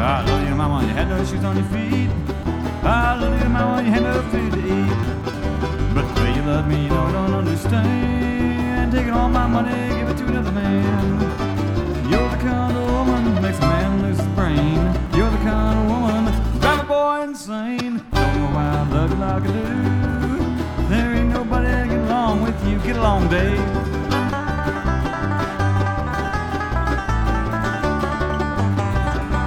I love you, mama, when you had no shoes on your feet. I love you, mama, when you had no food to eat. But the way you love me, you know I don't understand. Taking all my money, give it to another man.